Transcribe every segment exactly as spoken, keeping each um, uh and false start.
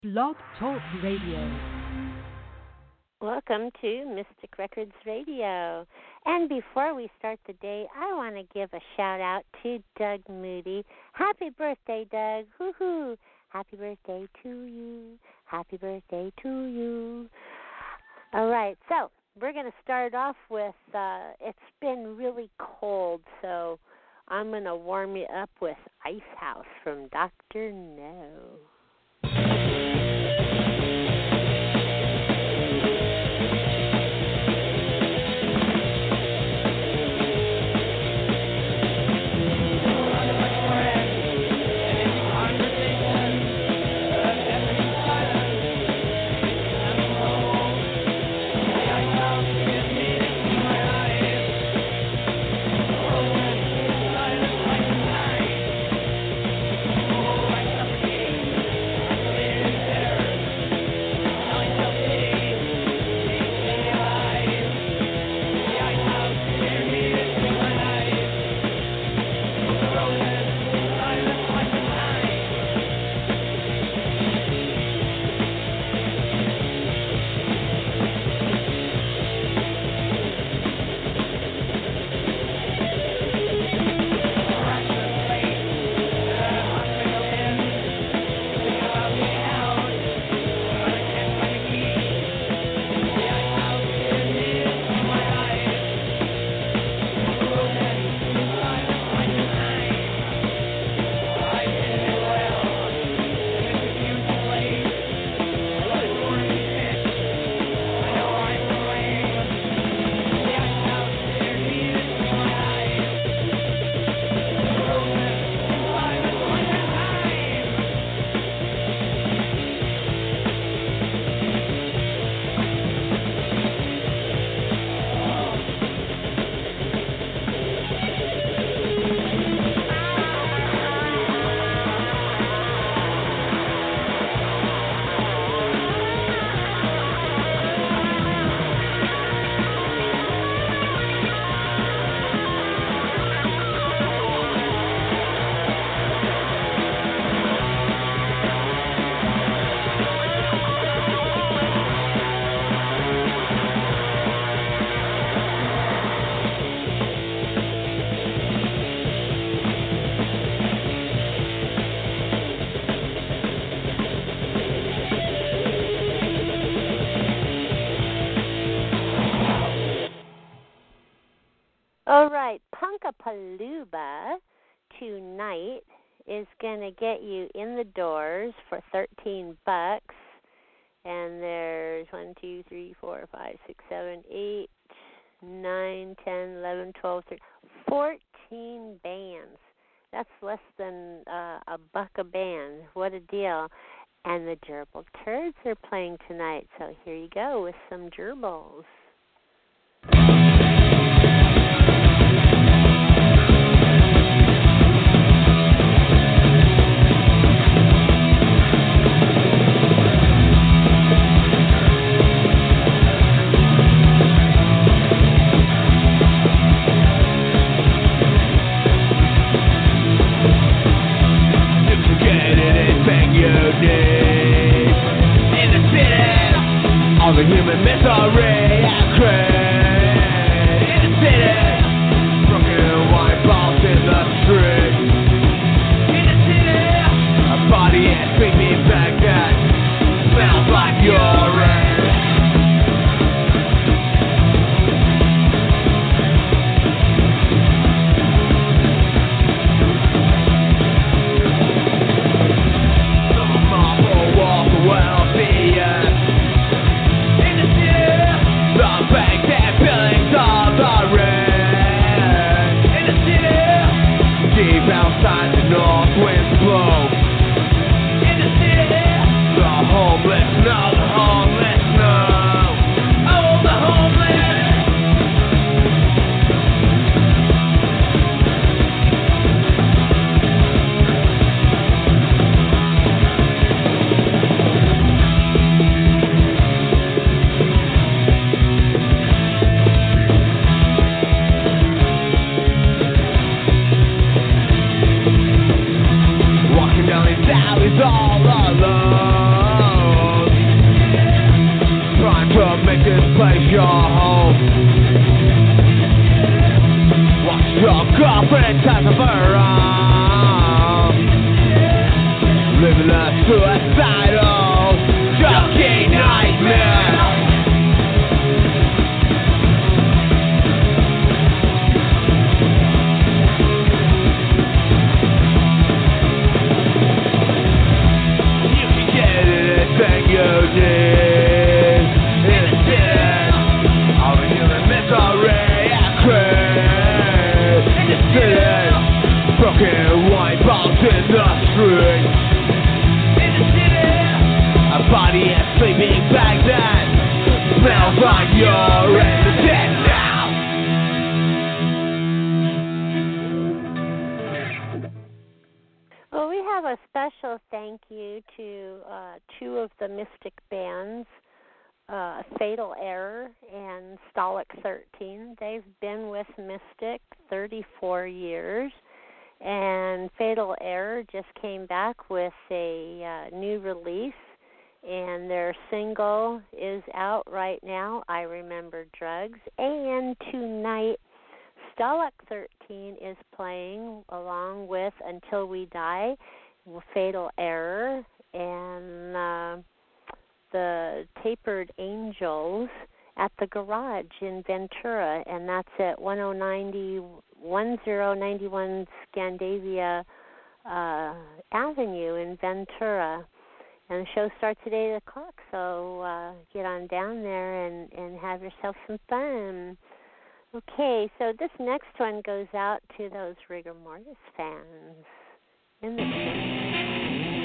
Blog Talk Radio. Welcome to Mystic Records Radio. And before we start the day, I want to give a shout out to Doug Moody. Happy birthday, Doug. Woohoo. Happy birthday to you. Happy birthday to you. All right, so we're going to start off with, uh, it's been really cold, so I'm going to warm you up with Ice House from Doctor No. All right, Punkapalooza tonight is going to get you in the doors for thirteen bucks. And there's one, two, three, four, five, six, seven, eight, nine, ten, eleven, twelve, thirteen, fourteen bands. That's less than uh, a buck a band. What a deal. And the Gerbil Turds are playing tonight. So here you go with some gerbils. All the human misery I crave in the city, broken white balls in the street. In the city, a body and screaming back that smells like urine. Some marble walls are wealthy. Back suicidal, junkie nightmare. You can get anything you need in the city. All the human misery and greed in the city. Broken white balls in the street. In the city, a body and sleeping bags that smells like you're in the dead now. Well, we have a special thank you to uh, two of the Mystic bands, uh, Fatal Error and Stolic thirteen. They've been with Mystic thirty-four years. And Fatal Error just came back with a uh, new release, and their single is out right now, I Remember Drugs. And tonight, Stolic thirteen is playing along with Until We Die, Fatal Error, and uh, the Tapered Angels at the Garage in Ventura, and that's at one oh ninety one oh ninety-one Scandavia uh, Avenue in Ventura. And the show starts at eight o'clock, so uh, get on down there and, and have yourself some fun. Okay, so this next one goes out to those Rigor Mortis fans in the city.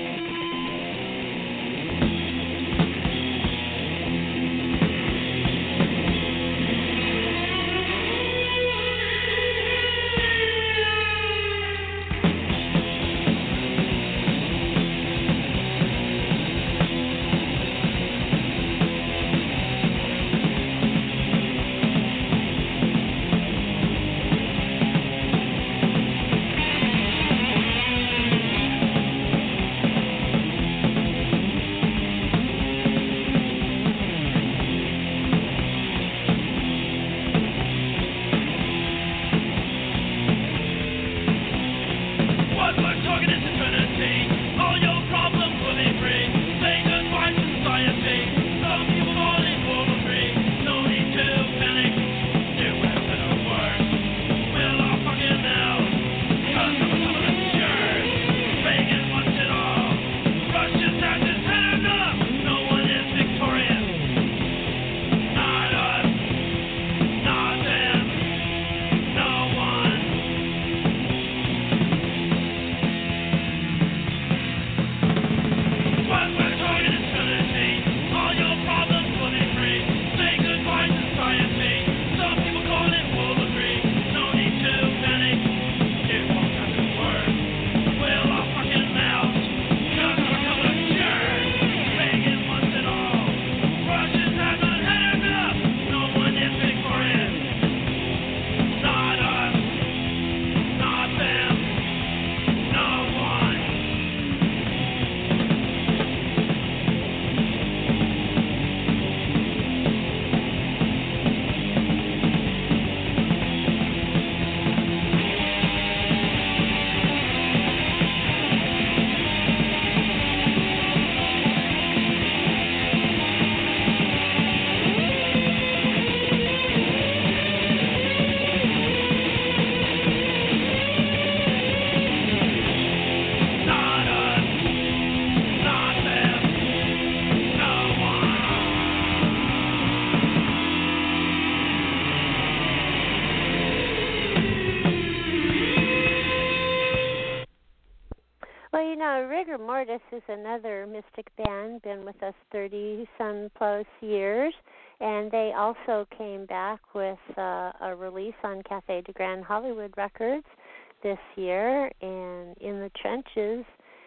Rigor Mortis is another Mystic band, been with us thirty-some plus years, and they also came back with uh, a release on Cafe de Grand Hollywood Records this year, and In the Trenches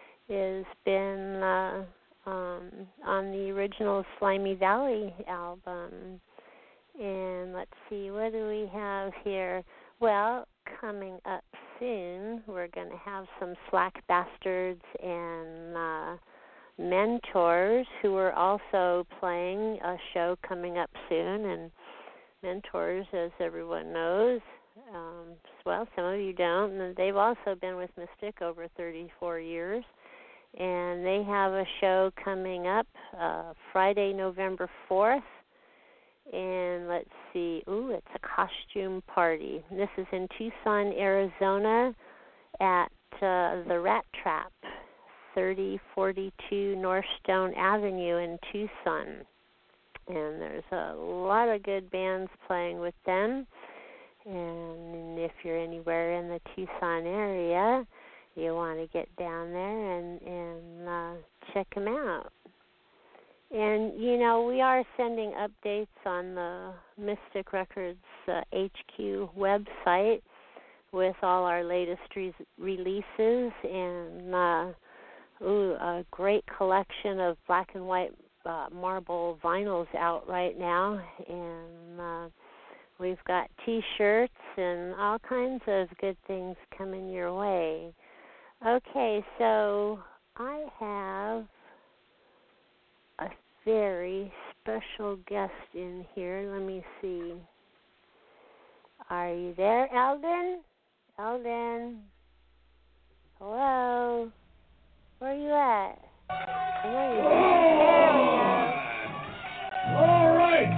has been uh, um, on the original Slimy Valley album. And let's see, what do we have here? Well, coming up soon, we're going to have some Slack Bastards and uh, Mentors who are also playing a show coming up soon. And Mentors, as everyone knows, um, well, some of you don't, and they've also been with Mystic over thirty-four years. and they have a show coming up uh, Friday, November fourth. And let's see, ooh, it's a costume party. This is in Tucson, Arizona at uh, the Rat Trap, thirty forty-two North Stone Avenue in Tucson. And there's a lot of good bands playing with them. And if you're anywhere in the Tucson area, you want to get down there and, and uh, check them out. And, you know, we are sending updates on the Mystic Records uh, H Q website with all our latest re- releases and uh, ooh, a great collection of black and white uh, marble vinyls out right now. And uh, we've got T-shirts and all kinds of good things coming your way. Okay, so I have a very special guest in here. Let me see. Are you there, Eldon? Eldon? Hello? Where are you at? I know you're oh. All right.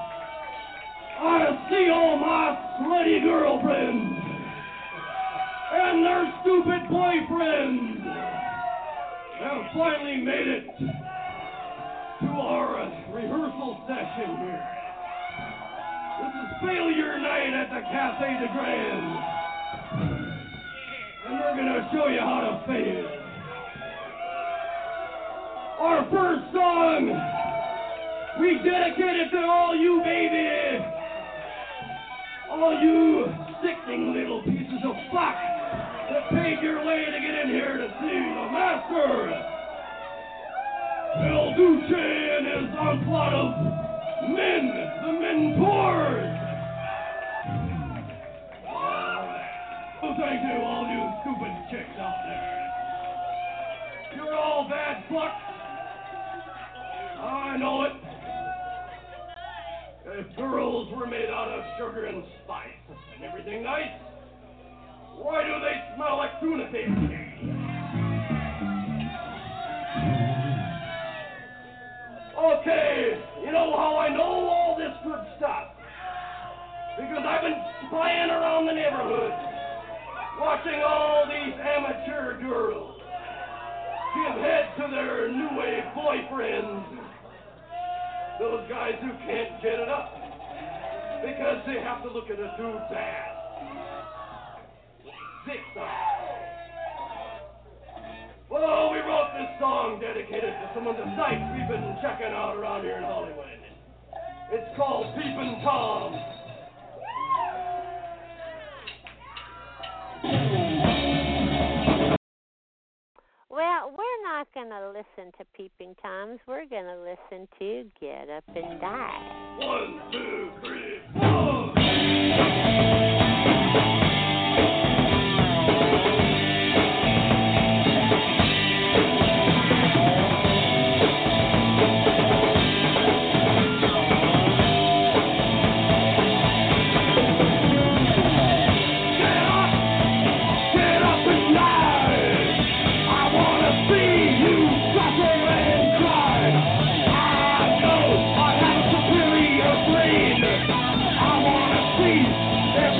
I see all my slutty girlfriends and their stupid boyfriends have finally made it to our uh, rehearsal session here. This is failure night at the Cafe de Grand. And we're going to show you how to fail. Our first song, we dedicate it to all you baby, all you sickening little pieces of fuck that paid your way to get in here to see the master. El Duce and his onslaught of men, the mentors. Oh, thank you, all you stupid chicks out there. You're all bad fucks. I know it. If girls were made out of sugar and spice and everything nice, why do they smell like tuna fish? Okay, you know how I know all this good stuff? Because I've been spying around the neighborhood, watching all these amateur girls give head to their new wave boyfriends, those guys who can't get it up because they have to look at a dude's ass. Zigzag. Well, we wrote this song dedicated to some of the sights we've been checking out around here in Hollywood. It's called Peepin' Tom. Well, we're not going to listen to Peeping Toms. We're going to listen to Get Up and Die. One, two, three, four. There's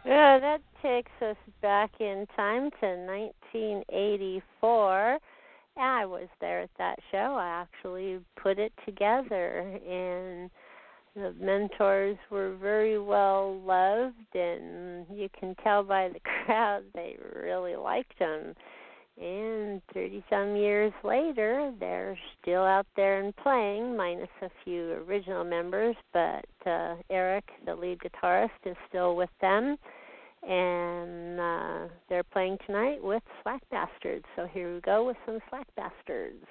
Yeah, that takes us back in time to nineteen eighty-four. I was there at that show. I actually put it together, and the mentors were very well loved, and you can tell by the crowd they really liked them. And thirty-some years later, they're still out there and playing, minus a few original members, but uh, Eric, the lead guitarist, is still with them. And uh, they're playing tonight with Slack Bastards. So here we go with some Slack Bastards.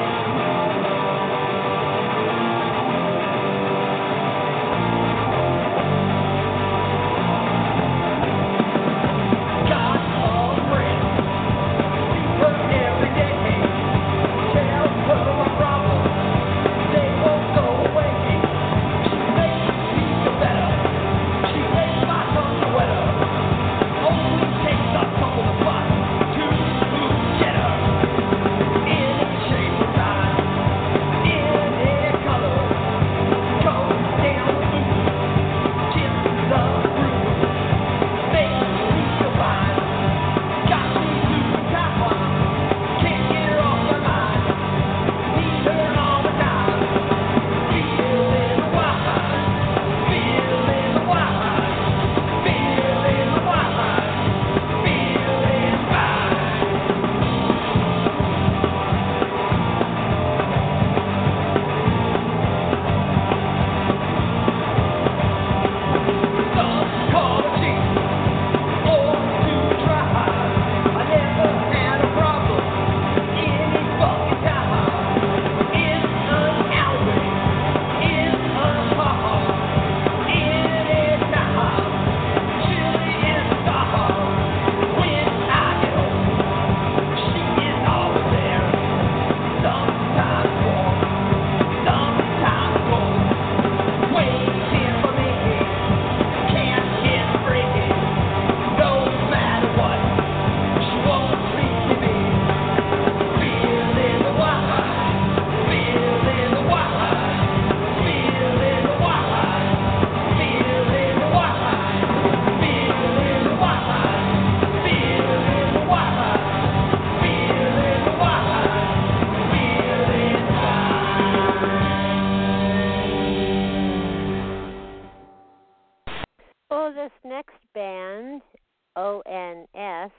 O N S,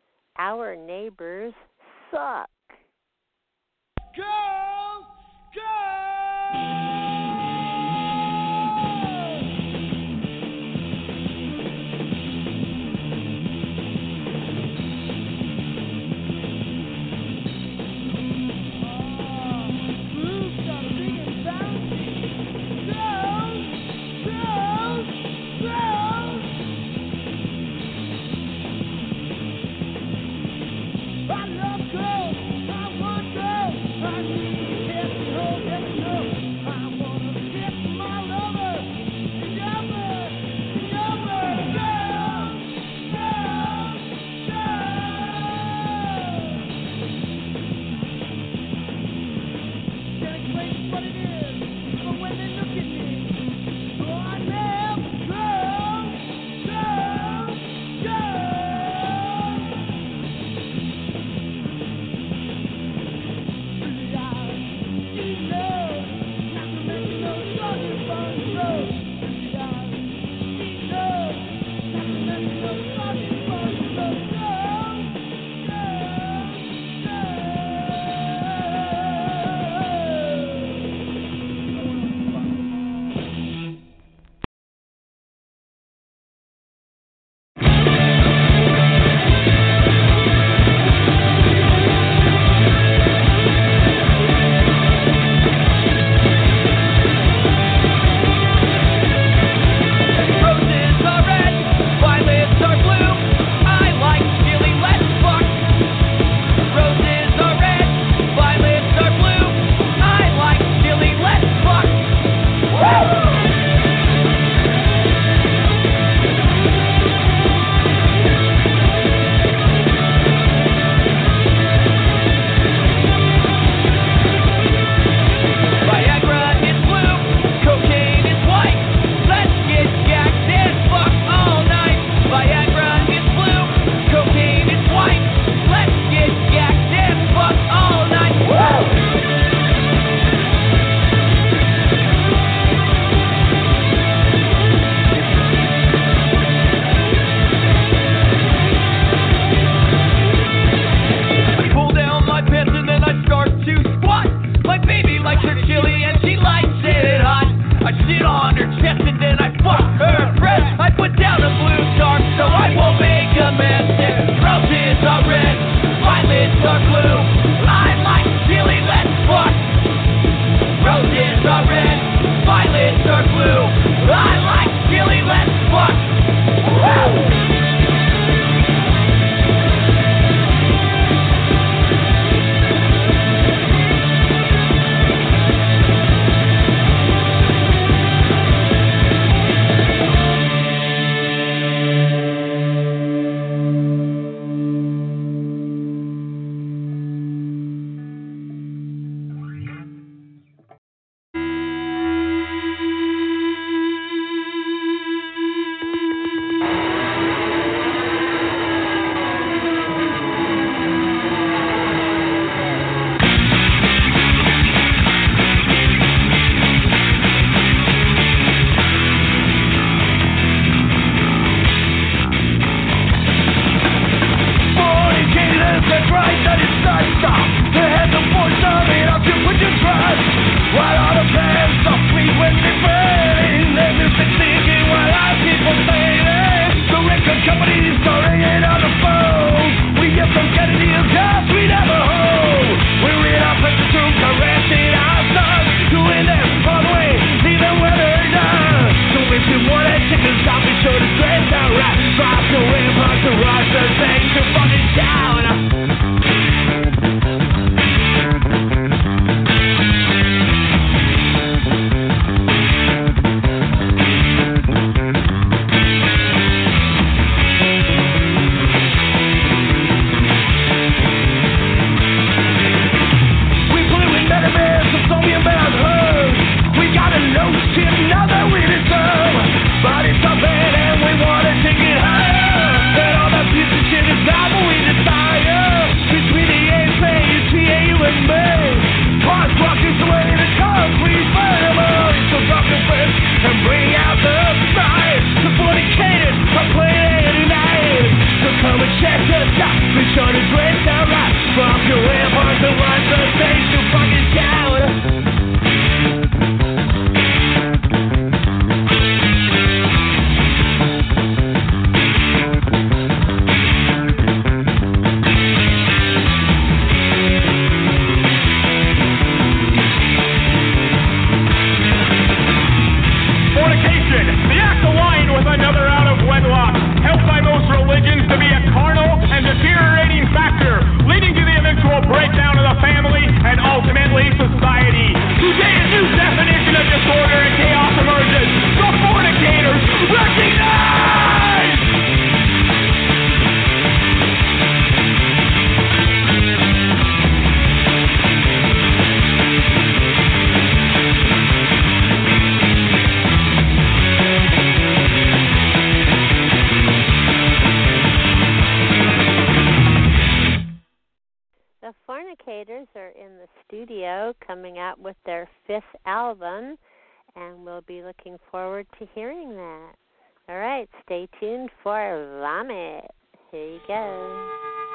Our Neighbors Suck. Go! Go! I love girls, I want girls, I need out with their fifth album, and we'll be looking forward to hearing that. All right, stay tuned for Vomit. Here you go.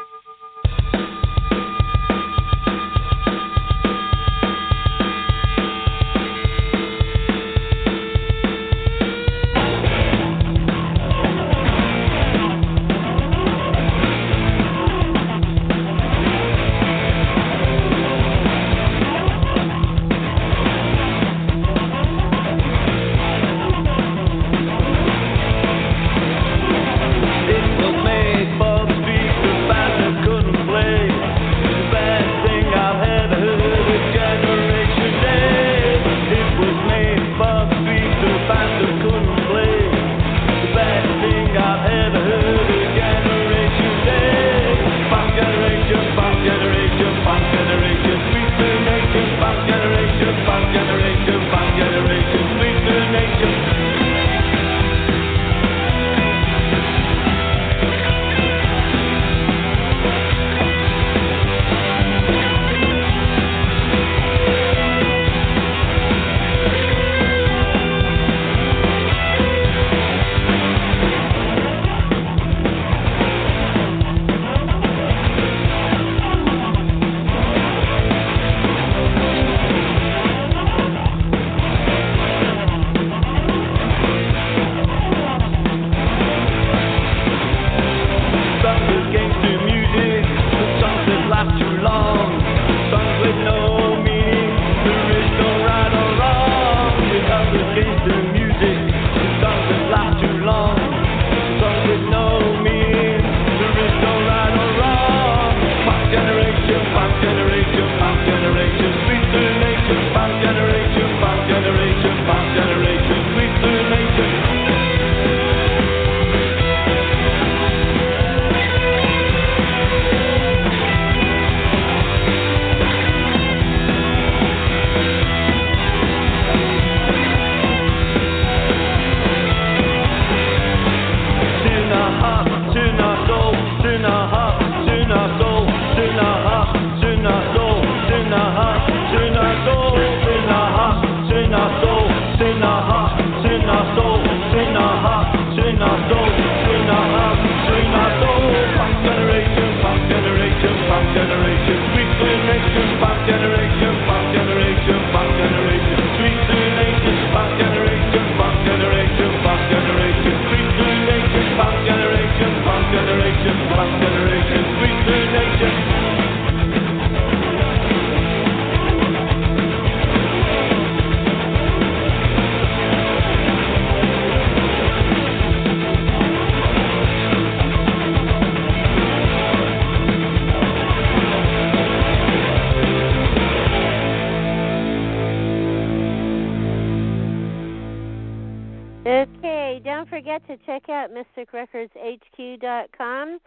Okay, don't forget to check out mystic records h q dot com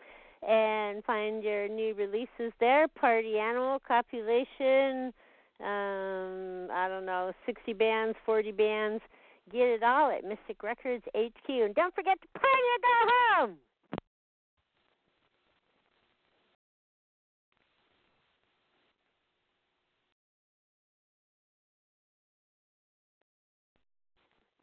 and find your new releases there. Party Animal, Copulation, um, I don't know, sixty bands, forty bands. Get it all at Mystic Records H Q. And don't forget to party